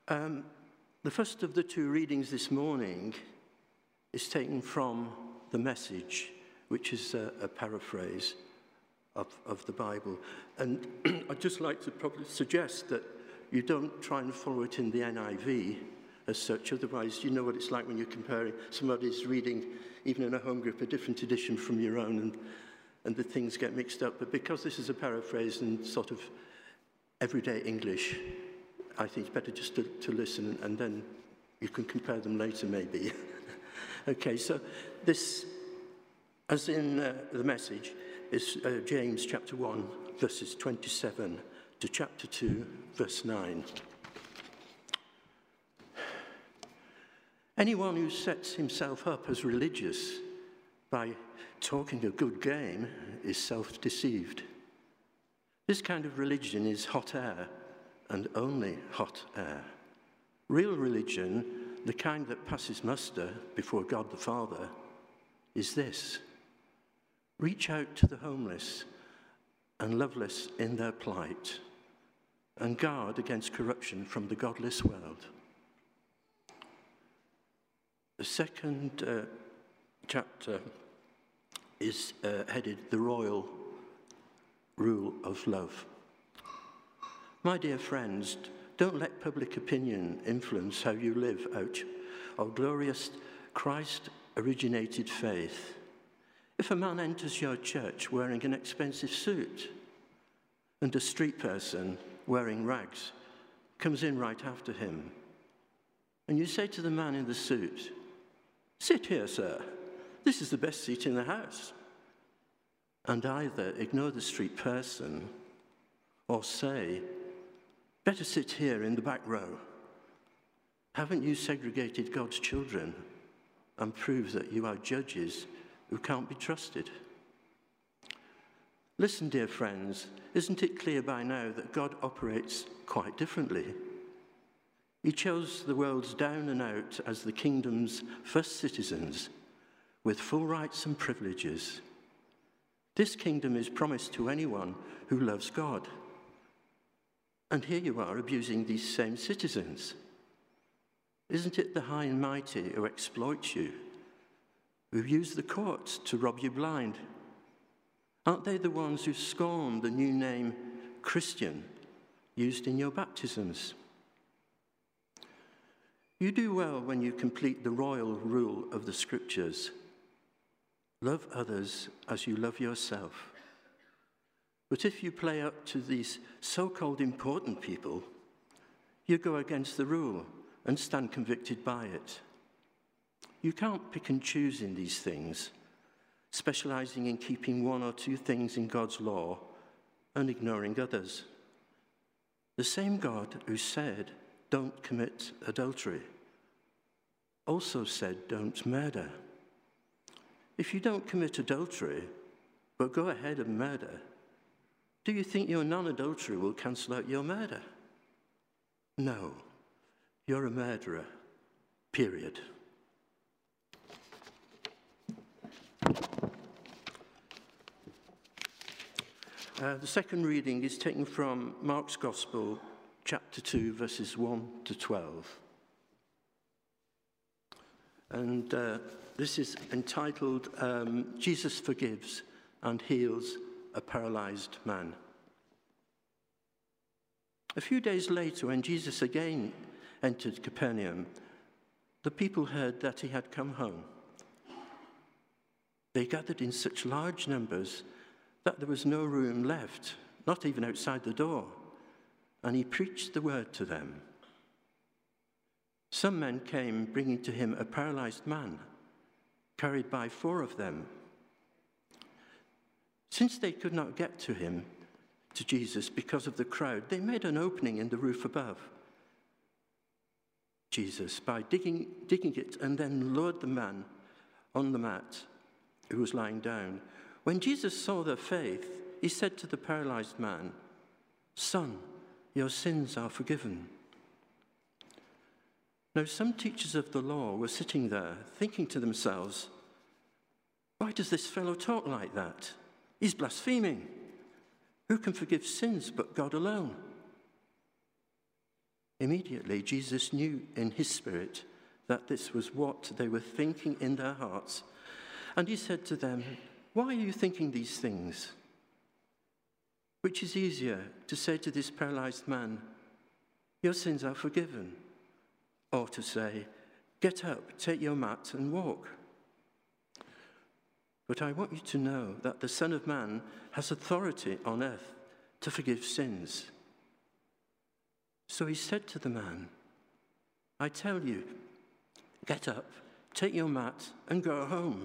The first of the two readings this morning is taken from the Message, which is a paraphrase of the Bible. And I'd just like to probably suggest that you don't try and follow it in the NIV as such, otherwise you know what it's like when you're comparing, somebody's reading, even in a home group, a different edition from your own, and the things get mixed up. But because this is a paraphrase and sort of everyday English, I think it's better just to listen, and then you can compare them later, maybe. Okay, so this, as in the Message, is James chapter 1, verses 27 to chapter 2, verse 9. Anyone who sets himself up as religious by talking a good game is self-deceived. This kind of religion is hot air, and only hot air. Real religion, the kind that passes muster before God the Father, is this: reach out to the homeless and loveless in their plight, and guard against corruption from the godless world. The second chapter is headed The Royal Rule of Love. My dear friends, don't let public opinion influence how you live out our glorious Christ-originated faith. If a man enters your church wearing an expensive suit and a street person wearing rags comes in right after him, and you say to the man in the suit, "Sit here, sir. This is the best seat in the house," and either ignore the street person or say, "Better sit here in the back row," haven't you segregated God's children and proved that you are judges who can't be trusted? Listen, dear friends, isn't it clear by now that God operates quite differently? He chose the world's down and out as the kingdom's first citizens with full rights and privileges. This kingdom is promised to anyone who loves God. And here you are abusing these same citizens. Isn't it the high and mighty who exploit you, who use the courts to rob you blind? Aren't they the ones who scorn the new name Christian used in your baptisms? You do well when you complete the royal rule of the Scriptures. Love others as you love yourself. But if you play up to these so-called important people, you go against the rule and stand convicted by it. You can't pick and choose in these things, specializing in keeping one or two things in God's law and ignoring others. The same God who said, "Don't commit adultery," also said, "Don't murder." If you don't commit adultery, but go ahead and murder, do you think your non-adultery will cancel out your murder? No, you're a murderer, period. The second reading is taken from Mark's Gospel, chapter 2, verses 1 to 12. And this is entitled, Jesus Forgives and Heals a Paralyzed Man. A few days later, when Jesus again entered Capernaum, the people heard that he had come home. They gathered in such large numbers that there was no room left, not even outside the door, and he preached the word to them. Some men came bringing to him a paralyzed man, carried by 4 of them. Since they could not get to him, to Jesus, because of the crowd, they made an opening in the roof above Jesus by digging it, and then lowered the man on the mat who was lying down. When Jesus saw their faith, he said to the paralyzed man, "Son, your sins are forgiven." Now, some teachers of the law were sitting there, thinking to themselves, "Why does this fellow talk like that? He's blaspheming. Who can forgive sins but God alone?" Immediately, Jesus knew in his spirit that this was what they were thinking in their hearts. And he said to them, "Why are you thinking these things? Which is easier, to say to this paralyzed man, 'Your sins are forgiven,' or to say, 'Get up, take your mat and walk'? But I want you to know that the Son of Man has authority on earth to forgive sins." So he said to the man, "I tell you, get up, take your mat and go home."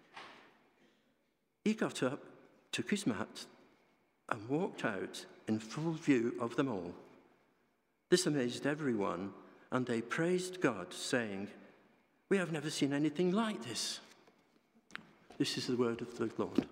He got up, took his mat, and walked out in full view of them all. This amazed everyone, and they praised God, saying, "We have never seen anything like this." This is the word of the Lord.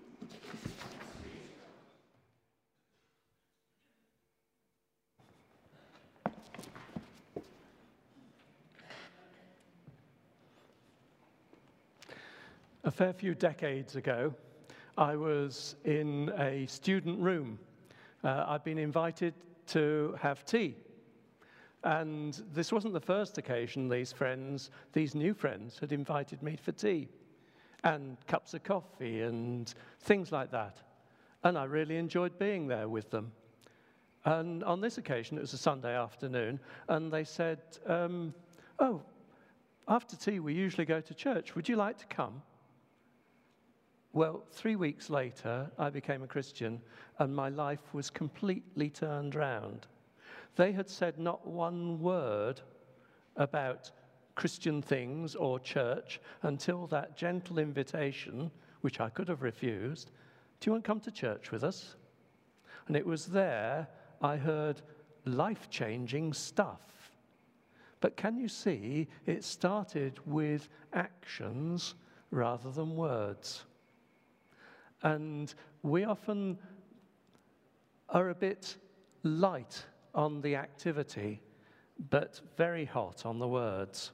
A fair few decades ago, I was in a student room. I'd been invited to have tea. And this wasn't the first occasion these new friends, had invited me for tea and cups of coffee and things like that. And I really enjoyed being there with them. And on this occasion, it was a Sunday afternoon, and they said, "Oh, after tea, we usually go to church. Would you like to come?" Well, 3 weeks later, I became a Christian, and my life was completely turned round. They had said not one word about Christian things or church until that gentle invitation, which I could have refused, "Do you want to come to church with us?" And it was there I heard life-changing stuff. But can you see, it started with actions rather than words. And we often are a bit light on the activity, but very hot on the words.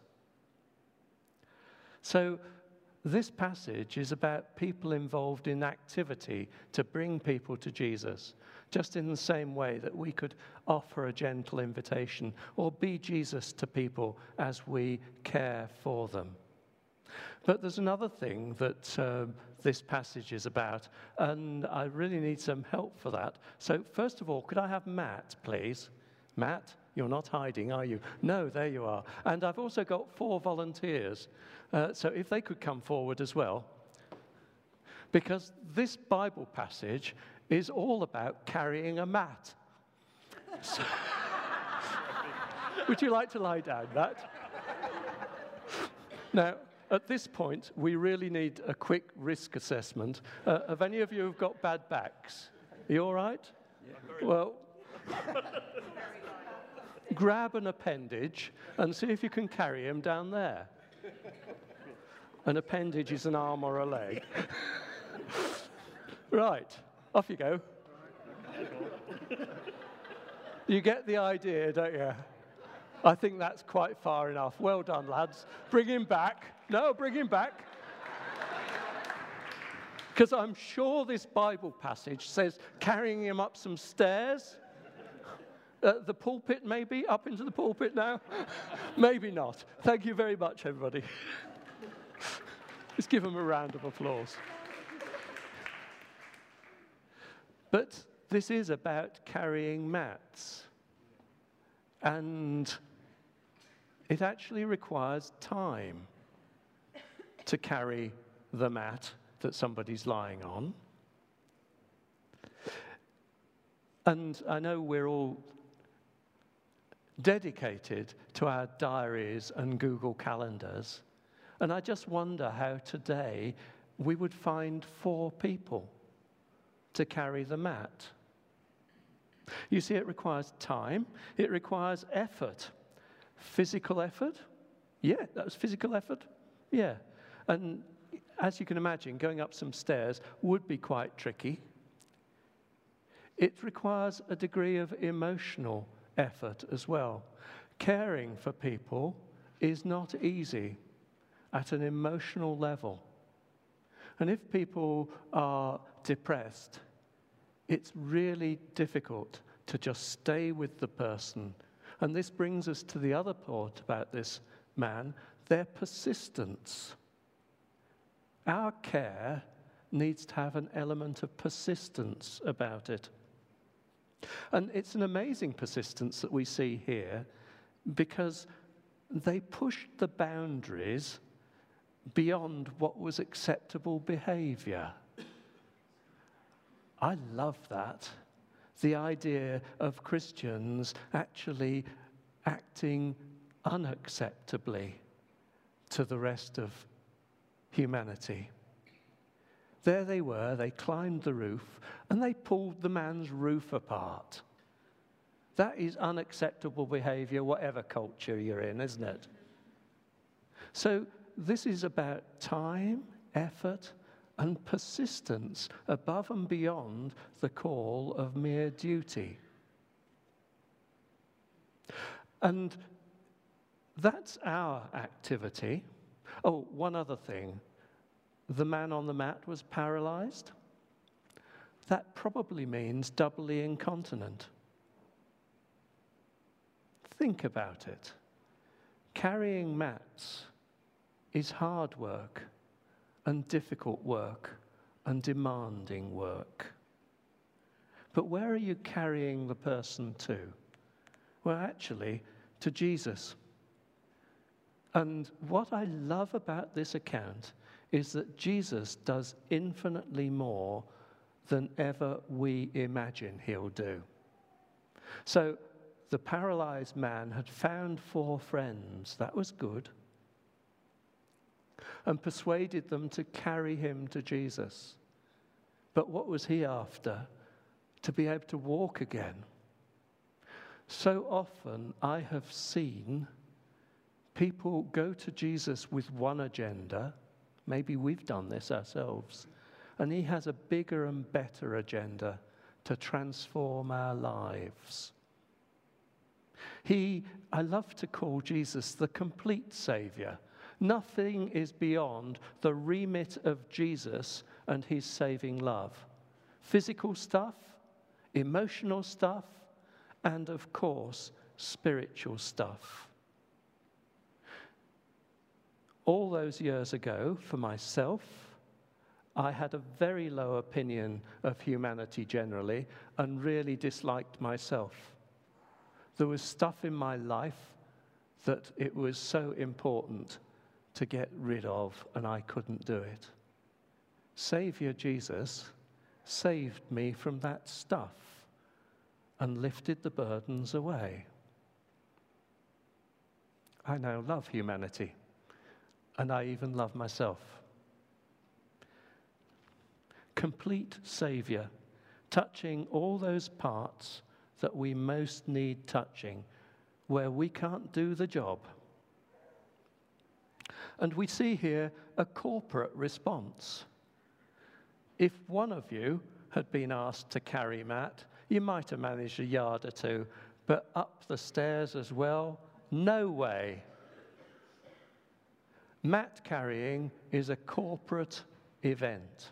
So this passage is about people involved in activity to bring people to Jesus, just in the same way that we could offer a gentle invitation or be Jesus to people as we care for them. But there's another thing that this passage is about, and I really need some help for that. So first of all, could I have Matt, please? Matt, you're not hiding, are you? No, there you are. And I've also got 4 volunteers, so if they could come forward as well. Because this Bible passage is all about carrying a mat. So, would you like to lie down, Matt? Now, at this point, we really need a quick risk assessment. Have any of you have got bad backs? Are you all right? Yeah. Well, grab an appendage and see if you can carry him down there. An appendage is an arm or a leg. Right, off you go. You get the idea, don't you? I think that's quite far enough. Well done, lads. Bring him back. No, bring him back. Because I'm sure this Bible passage says carrying him up some stairs. The pulpit, maybe? Up into the pulpit now? Maybe not. Thank you very much, everybody. Let's give them a round of applause. But this is about carrying mats. And it actually requires time to carry the mat that somebody's lying on. And I know we're all dedicated to our diaries and Google calendars. And I just wonder how today we would find 4 people to carry the mat. You see, it requires time. It requires effort. Physical effort? Yeah, that was physical effort. Yeah. And as you can imagine, going up some stairs would be quite tricky. It requires a degree of emotional effort as well. Caring for people is not easy at an emotional level. And if people are depressed, it's really difficult to just stay with the person And this brings us to the other part about this man, their persistence. Our care needs to have an element of persistence about it. And it's an amazing persistence that we see here, because they pushed the boundaries beyond what was acceptable behavior. I love that. The idea of Christians actually acting unacceptably to the rest of humanity. There they were, they climbed the roof, and they pulled the man's roof apart. That is unacceptable behavior, whatever culture you're in, isn't it? So this is about time, effort, and persistence above and beyond the call of mere duty. And that's our activity. Oh, one other thing. The man on the mat was paralyzed. That probably means doubly incontinent. Think about it. Carrying mats is hard work and difficult work and demanding work. But where are you carrying the person to? Well, actually, to Jesus. And what I love about this account is that Jesus does infinitely more than ever we imagine he'll do. So the paralyzed man had found 4 friends, that was good, and persuaded them to carry him to Jesus. But what was he after? To be able to walk again. So often I have seen people go to Jesus with one agenda. Maybe we've done this ourselves. And he has a bigger and better agenda to transform our lives. I love to call Jesus the complete Savior. Nothing is beyond the remit of Jesus and his saving love. Physical stuff, emotional stuff, and of course, spiritual stuff. All those years ago, for myself, I had a very low opinion of humanity generally and really disliked myself. There was stuff in my life that it was so important to get rid of, and I couldn't do it. Savior Jesus saved me from that stuff and lifted the burdens away. I now love humanity, and I even love myself. Complete Savior, touching all those parts that we most need touching, where we can't do the job. And we see here a corporate response. If one of you had been asked to carry Matt, you might have managed a yard or 2, but up the stairs as well, no way. Mat carrying is a corporate event.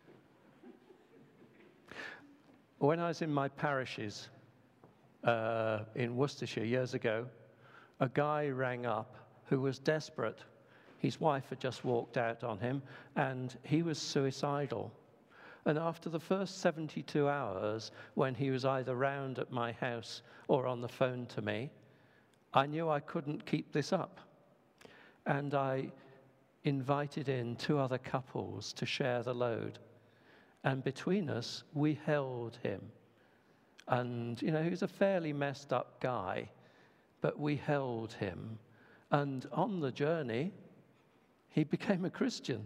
When I was in my parishes in Worcestershire years ago, a guy rang up who was desperate. His wife had just walked out on him, and he was suicidal. And after the first 72 hours, when he was either round at my house or on the phone to me, I knew I couldn't keep this up. And I invited in 2 other couples to share the load. And between us, we held him. And, he was a fairly messed up guy, but we held him. And on the journey, he became a Christian.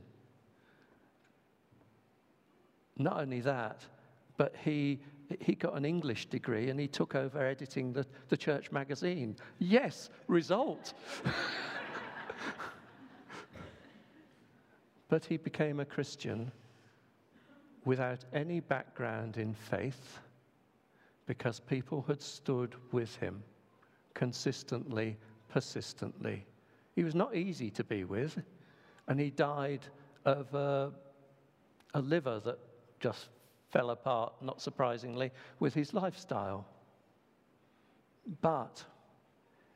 Not only that, but he got an English degree and he took over editing the church magazine. Yes, result. But he became a Christian without any background in faith, because people had stood with him consistently, persistently. He was not easy to be with, and he died of a liver that just fell apart, not surprisingly, with his lifestyle. But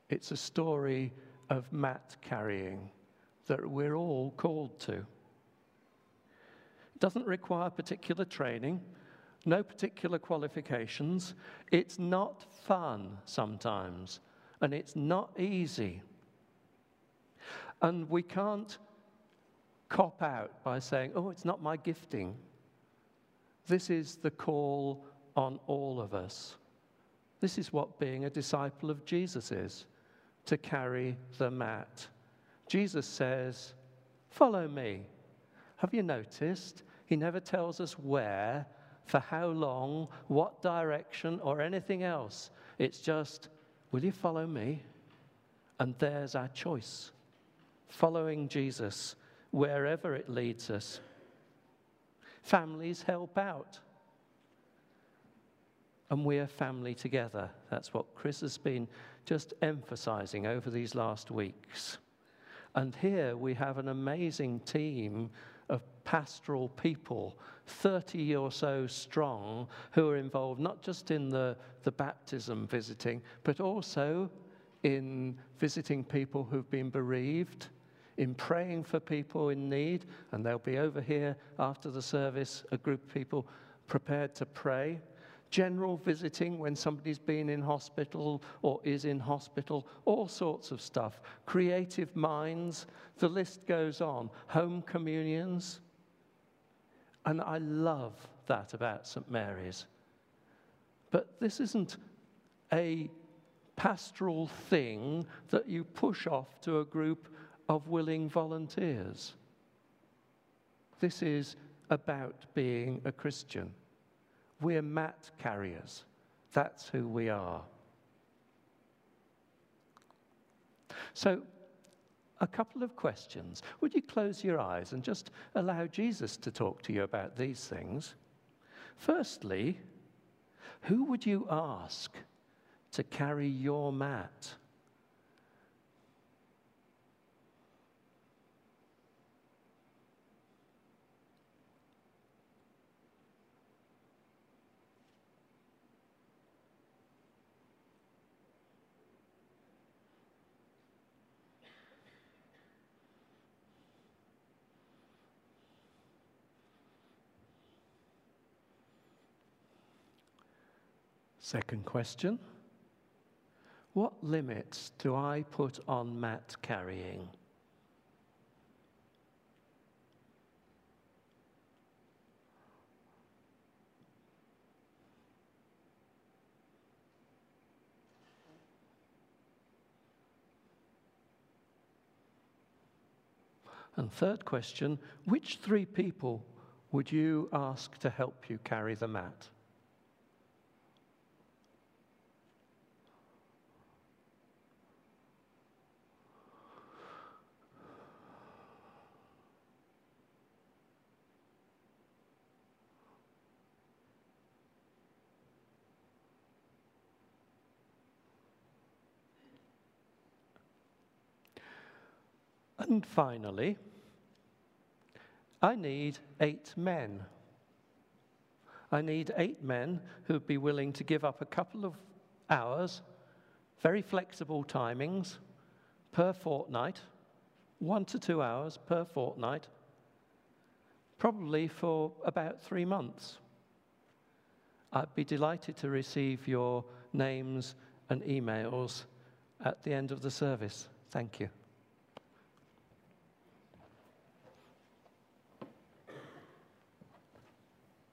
It's a story of mat carrying that we're all called to. It doesn't require particular training, no particular qualifications. It's not fun sometimes, and it's not easy. And we can't cop out by saying, oh, it's not my gifting. This is the call on all of us. This is what being a disciple of Jesus is, to carry the mat. Jesus says, follow me. Have you noticed? He never tells us where, for how long, what direction, or anything else. It's just, will you follow me? And there's our choice. Following Jesus wherever it leads us. Families help out. And we're family together. That's what Chris has been just emphasizing over these last weeks. And here we have an amazing team of pastoral people, 30 or so strong, who are involved not just in the baptism visiting, but also in visiting people who've been bereaved, in praying for people in need, and they'll be over here after the service, a group of people prepared to pray. General visiting when somebody's been in hospital or is in hospital, all sorts of stuff. Creative minds, the list goes on. Home communions. And I love that about St. Mary's. But this isn't a pastoral thing that you push off to a group of willing volunteers. This is about being a Christian. We're mat carriers. That's who we are. So, a couple of questions. Would you close your eyes and just allow Jesus to talk to you about these things? Firstly, who would you ask to carry your mat? Second question, what limits do I put on mat carrying? And third question, which 3 people would you ask to help you carry the mat? And finally, I need 8 men. I need 8 men who'd be willing to give up a couple of hours, very flexible timings, per fortnight, 1 to 2 hours per fortnight, probably for about 3 months. I'd be delighted to receive your names and emails at the end of the service. Thank you.